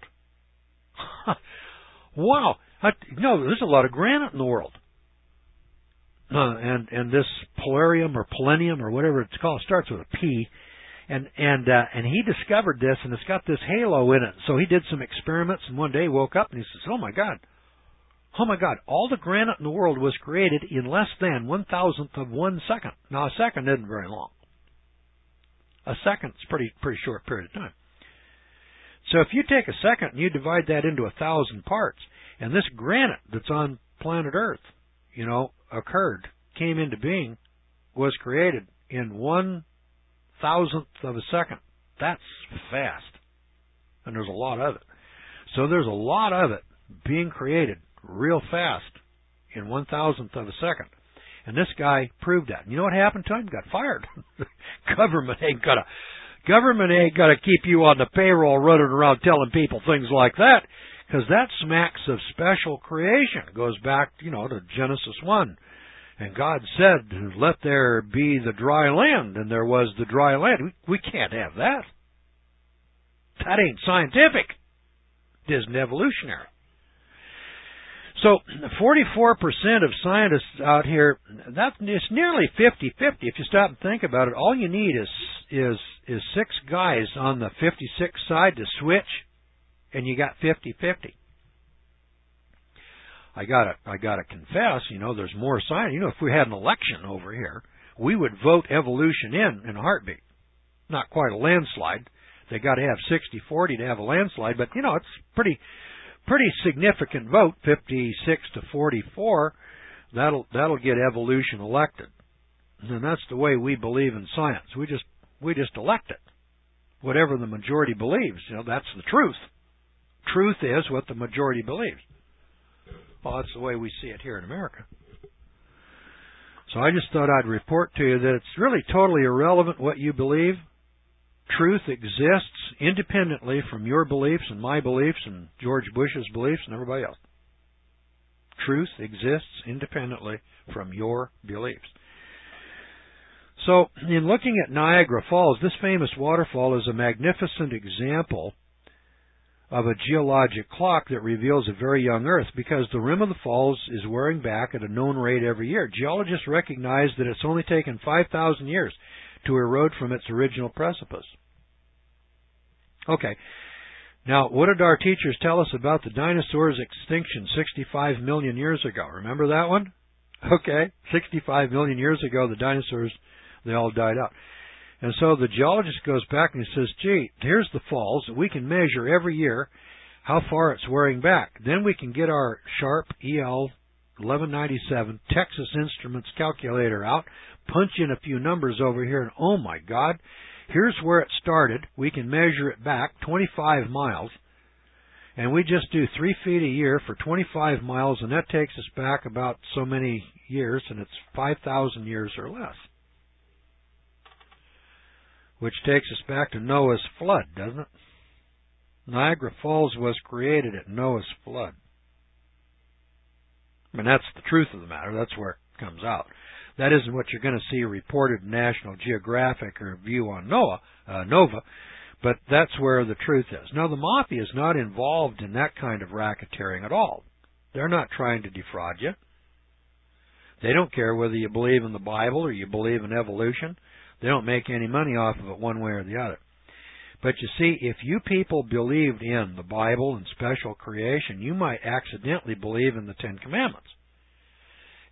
Wow! I, you know, there's a lot of granite in the world. Uh, and and this polarium or polonium or whatever it's called starts with a P. And and uh, and he discovered this, and it's got this halo in it. So he did some experiments, and one day he woke up and he says, "Oh my God, oh my God! All the granite in the world was created in less than one thousandth of one second." Now a second isn't very long. A second's pretty pretty short period of time. So if you take a second and you divide that into a thousand parts, and this granite that's on planet Earth, you know, occurred, came into being, was created in one thousandth of a second. That's fast. And there's a lot of it. So there's a lot of it being created real fast in one thousandth of a second. And this guy proved that. And you know what happened to him? He got fired. Government ain't gonna government ain't gonna keep you on the payroll running around telling people things like that, because that smacks of special creation. It goes back, you know, to Genesis one. And God said, let there be the dry land, and there was the dry land. We, we can't have that. That ain't scientific. It isn't evolutionary. So forty-four percent of scientists out here, that's it's nearly fifty-fifty. If you stop and think about it, all you need is is is six guys on the fifty-six side to switch, and you got fifty-fifty. I gotta, I gotta confess, you know, there's more science. You know, if we had an election over here, we would vote evolution in in a heartbeat. Not quite a landslide. They got to have sixty forty to have a landslide, but you know, it's pretty, pretty significant vote, fifty-six to forty-four. That'll that'll get evolution elected, and that's the way we believe in science. We just we just elect it, whatever the majority believes. You know, that's the truth. Truth is what the majority believes. Well, that's the way we see it here in America. So I just thought I'd report to you that it's really totally irrelevant what you believe. Truth exists independently from your beliefs and my beliefs and George Bush's beliefs and everybody else. Truth exists independently from your beliefs. So, in looking at Niagara Falls, this famous waterfall is a magnificent example of a geologic clock that reveals a very young Earth, because the rim of the falls is wearing back at a known rate every year. Geologists recognize that it's only taken five thousand years to erode from its original precipice. Okay, now what did our teachers tell us about the dinosaurs' extinction sixty-five million years ago? Remember that one? Okay, sixty-five million years ago the dinosaurs, they all died out. And so the geologist goes back and he says, gee, here's the falls. We can measure every year how far it's wearing back. Then we can get our Sharp E L eleven ninety-seven Texas Instruments calculator out, punch in a few numbers over here, and oh my God, here's where it started. We can measure it back twenty-five miles. And we just do three feet a year for twenty-five miles, and that takes us back about so many years, and it's five thousand years or less. Which takes us back to Noah's flood, doesn't it? Niagara Falls was created at Noah's flood. I mean, that's the truth of the matter. That's where it comes out. That isn't what you're going to see reported in National Geographic or View on Noah, uh, Nova, but that's where the truth is. Now, the Mafia is not involved in that kind of racketeering at all. They're not trying to defraud you. They don't care whether you believe in the Bible or you believe in evolution. They don't make any money off of it one way or the other. But you see, if you people believed in the Bible and special creation, you might accidentally believe in the Ten Commandments.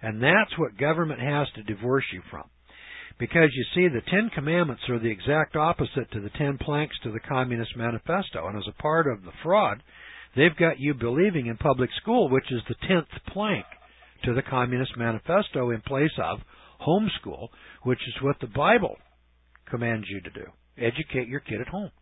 And that's what government has to divorce you from. Because you see, the Ten Commandments are the exact opposite to the Ten Planks to the Communist Manifesto. And as a part of the fraud, they've got you believing in public school, which is the tenth plank to the Communist Manifesto, in place of homeschool, which is what the Bible commands you to do. Educate your kid at home.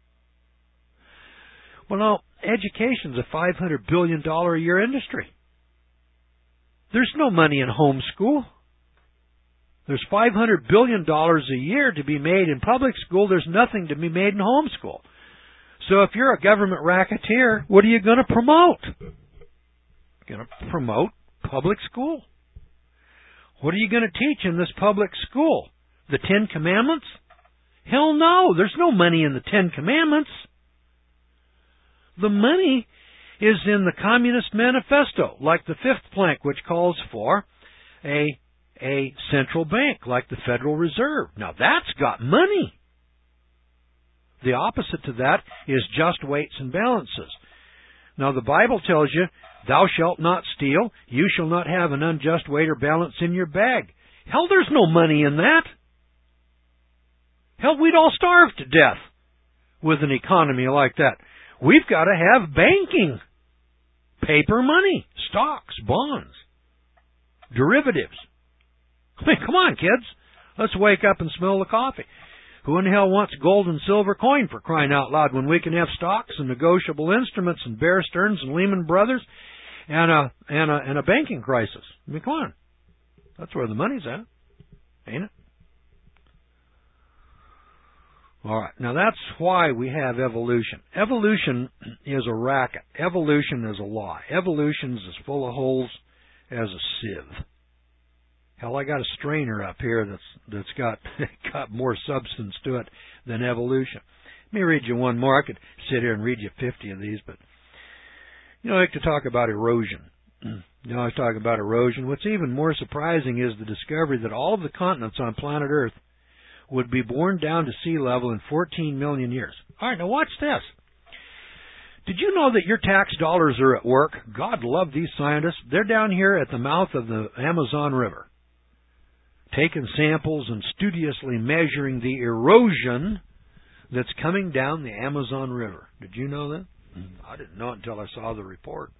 Well, now, education's a five hundred billion dollars a year industry. There's no money in homeschool. There's five hundred billion dollars a year to be made in public school. There's nothing to be made in homeschool. So if you're a government racketeer, what are you going to promote? You're going to promote public school. What are you going to teach in this public school? The Ten Commandments? Hell no, there's no money in the Ten Commandments. The money is in the Communist Manifesto, like the fifth plank, which calls for a, a central bank, like the Federal Reserve. Now that's got money. The opposite to that is just weights and balances. Now the Bible tells you, thou shalt not steal, you shall not have an unjust weight or balance in your bag. Hell, there's no money in that. Hell, we'd all starve to death with an economy like that. We've got to have banking. Paper money, stocks, bonds, derivatives. I mean, come on, kids. Let's wake up and smell the coffee. Who in hell wants gold and silver coin, for crying out loud, when we can have stocks and negotiable instruments and Bear Stearns and Lehman Brothers and a, and a, and a banking crisis? I mean, come on. That's where the money's at, ain't it? All right. Now, that's why we have evolution. Evolution is a racket. Evolution is a lie. Evolution is as full of holes as a sieve. Hell, I got a strainer up here that's that's got got more substance to it than evolution. Let me read you one more. I could sit here and read you fifty of these, but you know, I like to talk about erosion. You know, I was talking about erosion. What's even more surprising is the discovery that all of the continents on planet Earth would be borne down to sea level in fourteen million years. All right, now watch this. Did you know that your tax dollars are at work? God love these scientists. They're down here at the mouth of the Amazon River, taking samples and studiously measuring the erosion that's coming down the Amazon River. Did you know that? I didn't know it until I saw the report.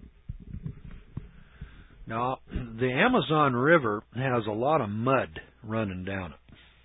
Now, the Amazon River has a lot of mud running down it.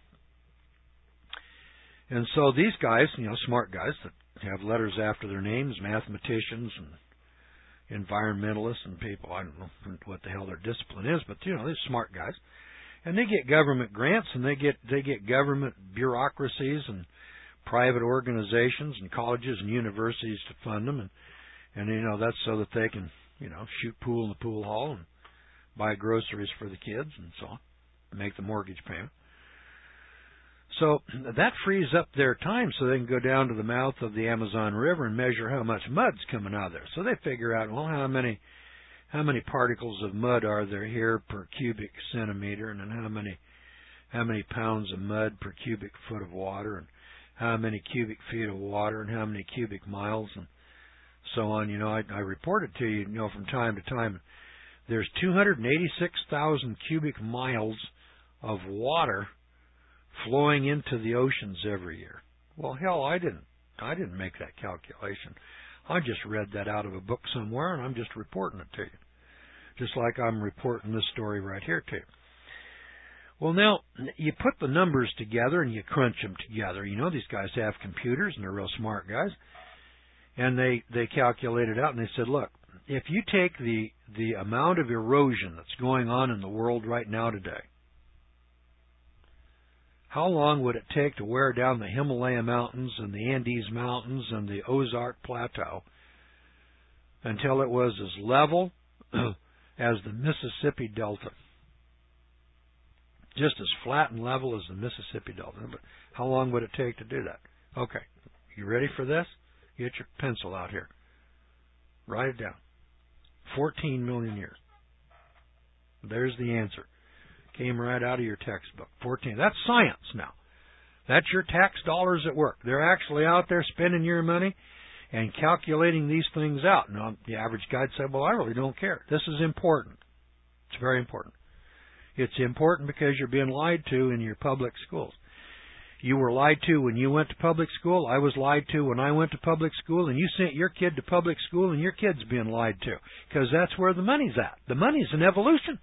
And so these guys, you know, smart guys that have letters after their names, mathematicians and environmentalists and people, I don't know what the hell their discipline is, but, you know, they're smart guys. And they get government grants, and they get they get government bureaucracies and private organizations and colleges and universities to fund them, and and you know that's so that they can you know shoot pool in the pool hall and buy groceries for the kids and so on, make the mortgage payment. So that frees up their time so they can go down to the mouth of the Amazon River and measure how much mud's coming out of there. So they figure out, well, how many how many particles of mud are there here per cubic centimeter, and then how many how many pounds of mud per cubic foot of water, and how many cubic feet of water, and how many cubic miles, and so on. You know, I, I reported to you, you know, from time to time, there's two hundred eighty-six thousand cubic miles of water flowing into the oceans every year. Well, hell, I didn't I didn't make that calculation. I just read that out of a book somewhere, and I'm just reporting it to you. Just like I'm reporting this story right here to you. Well, now, you put the numbers together and you crunch them together. You know, these guys have computers, and they're real smart guys. And they, they calculated out, and they said, look, if you take the, the amount of erosion that's going on in the world right now today, how long would it take to wear down the Himalaya Mountains and the Andes Mountains and the Ozark Plateau until it was as level as the Mississippi Delta? Just as flat and level as the Mississippi Delta. But how long would it take to do that? Okay, you ready for this? Get your pencil out here. Write it down. fourteen million years. There's the answer. Came right out of your textbook. fourteen. That's science now. That's your tax dollars at work. They're actually out there spending your money and calculating these things out. Now, the average guy'd say, well, I really don't care. This is important. It's very important. It's important because you're being lied to in your public schools. You were lied to when you went to public school. I was lied to when I went to public school, and you sent your kid to public school, and your kid's being lied to because that's where the money's at. The money's in evolution.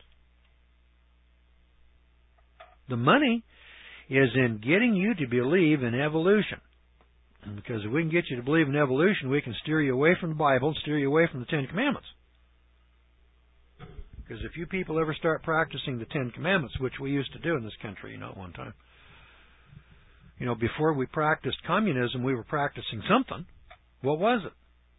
The money is in getting you to believe in evolution. Because if we can get you to believe in evolution, we can steer you away from the Bible and steer you away from the Ten Commandments. Because if you people ever start practicing the Ten Commandments, which we used to do in this country, you know, at one time, you know, before we practiced communism, we were practicing something. What was it?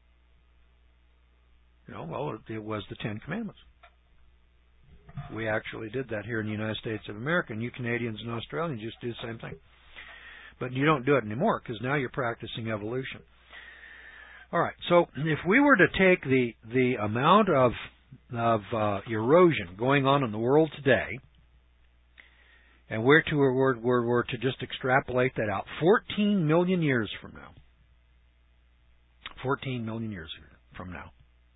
You know, well, it was the Ten Commandments. We actually did that here in the United States of America, and you Canadians and Australians used to do the same thing. But you don't do it anymore because now you're practicing evolution. All right, so if we were to take the the amount of of uh, erosion going on in the world today, and we're to we're, we're, we're to just extrapolate that out, fourteen million years from now, fourteen million years from now,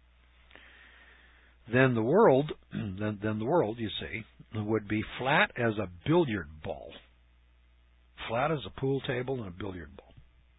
then the world, then, then the world, you see, would be flat as a billiard ball, flat as a pool table and a billiard ball,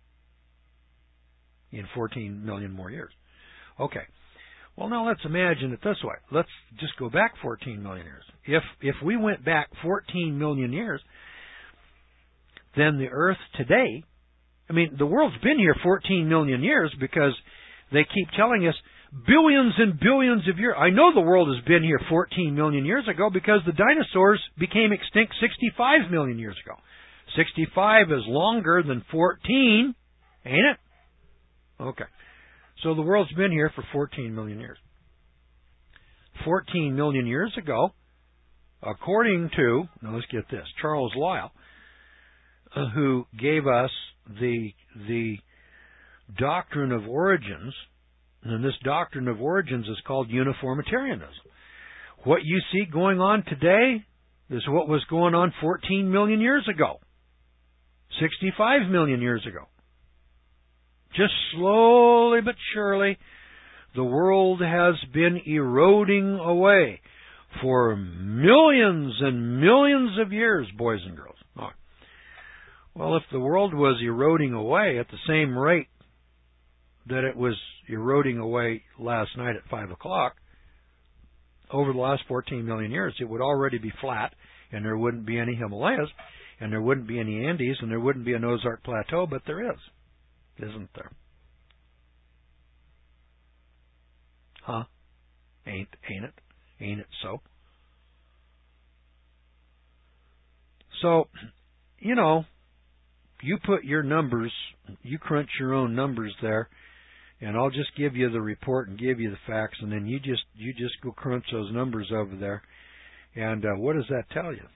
in fourteen million more years. Okay. Well, now let's imagine it this way. Let's just go back fourteen million years. If if we went back fourteen million years, then the Earth today, I mean, the world's been here fourteen million years because they keep telling us billions and billions of years. I know the world has been here fourteen million years ago because the dinosaurs became extinct sixty-five million years ago. sixty-five is longer than fourteen, ain't it? Okay. So the world's been here for fourteen million years. fourteen million years ago, according to, now let's get this, Charles Lyell, uh, who gave us the the doctrine of origins, and this doctrine of origins is called uniformitarianism. What you see going on today is what was going on fourteen million years ago, sixty-five million years ago. Just slowly but surely, the world has been eroding away for millions and millions of years, boys and girls. Oh. Well, if the world was eroding away at the same rate that it was eroding away last night at five o'clock, over the last fourteen million years, it would already be flat, and there wouldn't be any Himalayas, and there wouldn't be any Andes, and there wouldn't be an Ozark Plateau, but there is. Isn't there? Huh? Ain't ain't it? Ain't it so? So, you know, you put your numbers, you crunch your own numbers there, and I'll just give you the report and give you the facts, and then you just you just go crunch those numbers over there, and uh, what does that tell you?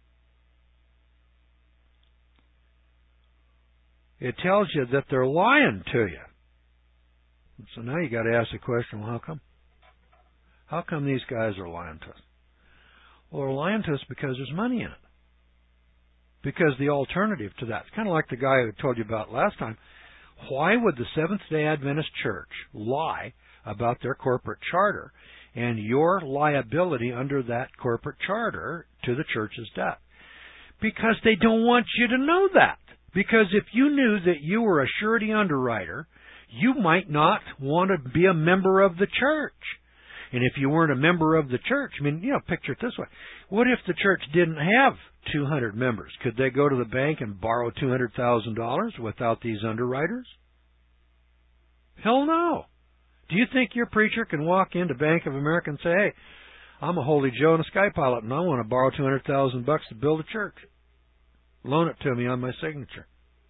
It tells you that they're lying to you. So now you got to ask the question, well, how come? How come these guys are lying to us? Well, they're lying to us because there's money in it. Because the alternative to that, it's kind of like the guy who told you about last time. Why would the Seventh-day Adventist Church lie about their corporate charter and your liability under that corporate charter to the church's debt? Because they don't want you to know that. Because if you knew that you were a surety underwriter, you might not want to be a member of the church. And if you weren't a member of the church, I mean, you know, picture it this way. What if the church didn't have two hundred members? Could they go to the bank and borrow two hundred thousand dollars without these underwriters? Hell no. Do you think your preacher can walk into Bank of America and say, hey, I'm a Holy Joe and a Sky Pilot, and I want to borrow two hundred thousand bucks to build a church. Loan it to me on my signature.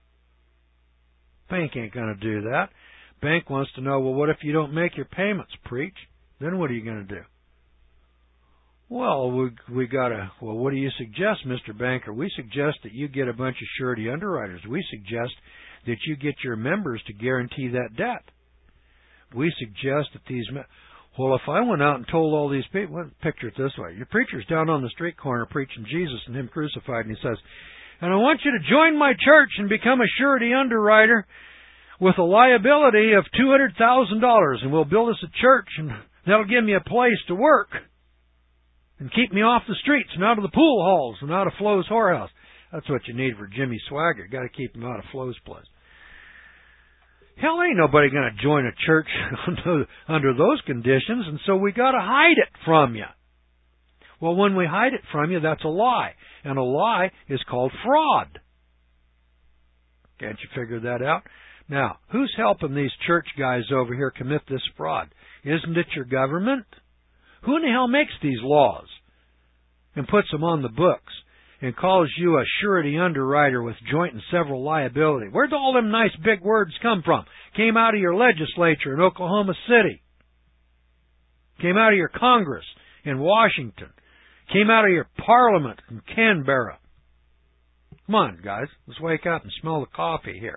Bank ain't going to do that. Bank wants to know, well, what if you don't make your payments, preach? Then what are you going to do? Well, we we got to, well, what do you suggest, Mister Banker? We suggest that you get a bunch of surety underwriters. We suggest that you get your members to guarantee that debt. We suggest that these, me- well, if I went out and told all these people, well, picture it this way. Your preacher's down on the street corner preaching Jesus and Him crucified, and he says, and I want you to join my church and become a surety underwriter with a liability of two hundred thousand dollars, and we'll build us a church, and that'll give me a place to work. and keep me off the streets and out of the pool halls and out of Flo's whorehouse. That's what you need for Jimmy Swaggart. Got to keep him out of Flo's place. Hell, ain't nobody going to join a church under, under those conditions, and so we got to hide it from you. Well, when we hide it from you, that's a lie, and a lie is called fraud. Can't you figure that out? Now, who's helping these church guys over here commit this fraud? Isn't it your government? Who in the hell makes these laws and puts them on the books and calls you a surety underwriter with joint and several liability? Where'd all them nice big words come from? Came out of your legislature in Oklahoma City. Came out of your Congress in Washington. Came out of your Parliament in Canberra. Come on, guys. Let's wake up and smell the coffee here.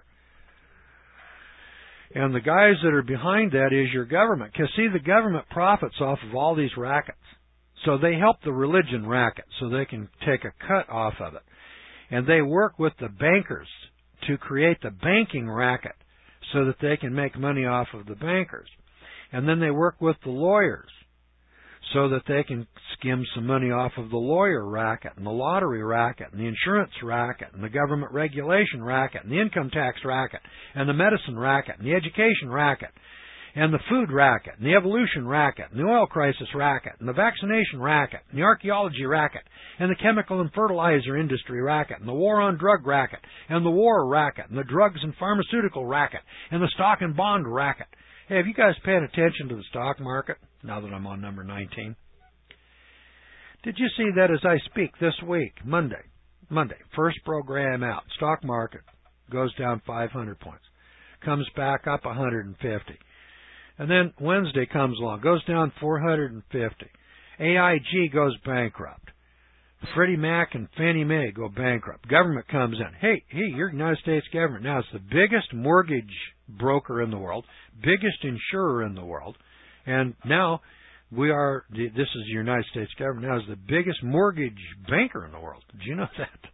And the guys that are behind that is your government. Because, see, the government profits off of all these rackets. So they help the religion racket so they can take a cut off of it. And they work with the bankers to create the banking racket so that they can make money off of the bankers. And then they work with the lawyers so that they can skim some money off of the lawyer racket and the lottery racket and the insurance racket and the government regulation racket and the income tax racket and the medicine racket and the education racket and the food racket and the evolution racket and the oil crisis racket and the vaccination racket and the archaeology racket and the chemical and fertilizer industry racket and the war on drug racket and the war racket and the drugs and pharmaceutical racket and the stock and bond racket. Hey, have you guys paying attention to the stock market now that I'm on number nineteen? Did you see that as I speak this week, Monday? Monday, first program out. Stock market goes down five hundred points. Comes back up one hundred fifty. And then Wednesday comes along, goes down four hundred fifty. A I G goes bankrupt. Freddie Mac and Fannie Mae go bankrupt. Government comes in. Hey, hey, you're the United States government. Now it's the biggest mortgage broker in the world, biggest insurer in the world, and now we are, this is the United States government, now is the biggest mortgage banker in the world. Did you know that?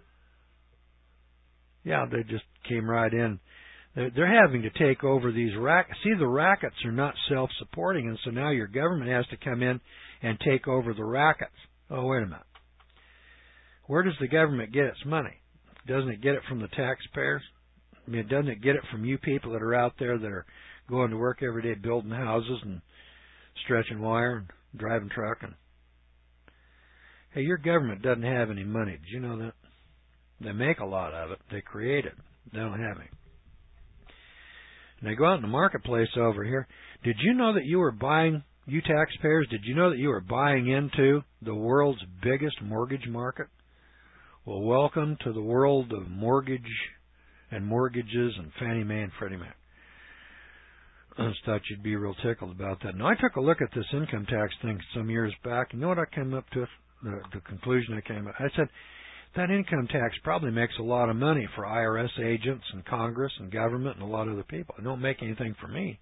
Yeah, they just came right in. They're having to take over these rackets. See, the rackets are not self-supporting, and so now your government has to come in and take over the rackets. Oh, wait a minute. Where does the government get its money? Doesn't it get it from the taxpayers? I mean, doesn't it get it from you people that are out there that are going to work every day building houses and stretching wire and driving truck? And hey, your government doesn't have any money. Did you know that? They make a lot of it. They create it. They don't have any. And they go out in the marketplace over here. Did you know that you were buying, you taxpayers, did you know that you were buying into the world's biggest mortgage market? Well, welcome to the world of mortgage and mortgages and Fannie Mae and Freddie Mac. I just thought you'd be real tickled about that. Now, I took a look at this income tax thing some years back. You know what I came up to? The, the conclusion I came up. I said, that income tax probably makes a lot of money for I R S agents and Congress and government and a lot of other people. It don't make anything for me.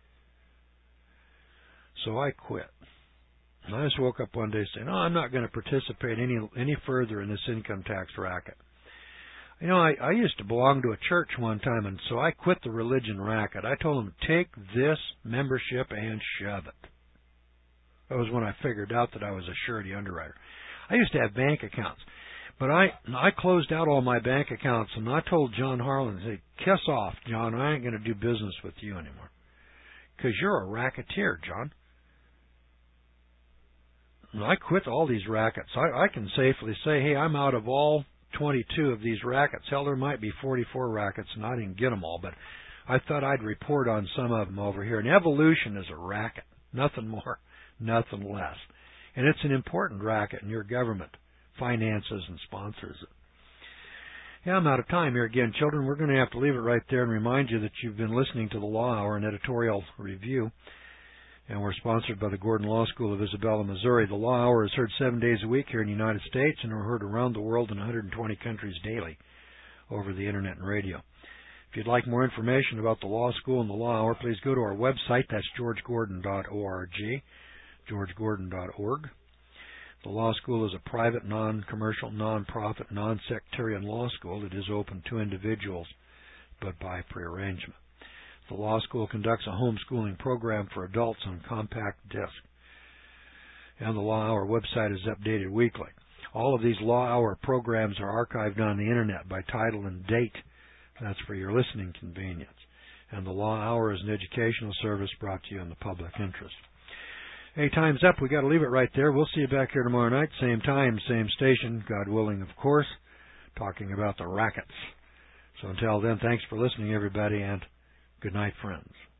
So I quit. And I just woke up one day saying, no, I'm not going to participate any any further in this income tax racket. You know, I, I used to belong to a church one time, and so I quit the religion racket. I told them, take this membership and shove it. That was when I figured out that I was a surety underwriter. I used to have bank accounts, but I I closed out all my bank accounts, and I told John Harlan, I said, kiss off, John, I ain't going to do business with you anymore. Because you're a racketeer, John. And I quit all these rackets. I, I can safely say, hey, I'm out of all twenty-two of these rackets. Hell, there might be forty-four rackets, and I didn't get them all, but I thought I'd report on some of them over here. And evolution is a racket. Nothing more, nothing less. And it's an important racket, and your government finances and sponsors it. Yeah, I'm out of time here again, children. We're going to have to leave it right there and remind you that you've been listening to the Law Hour, an editorial review. And we're sponsored by the Gordon Law School of Isabella, Missouri. The Law Hour is heard seven days a week here in the United States, and we're heard around the world in one hundred twenty countries daily over the Internet and radio. If you'd like more information about the Law School and the Law Hour, please go to our website. That's george gordon dot org, george gordon dot org. The Law School is a private, non-commercial, non-profit, non-sectarian law school. It is open to individuals, but by prearrangement. The Law School conducts a homeschooling program for adults on compact disc. and the Law Hour website is updated weekly. All of these Law Hour programs are archived on the Internet by title and date. That's for your listening convenience. And the Law Hour is an educational service brought to you in the public interest. Hey, time's up. We got to leave it right there. We'll see you back here tomorrow night, same time, same station, God willing, of course, talking about the rackets. So until then, thanks for listening, everybody, and good night, friends.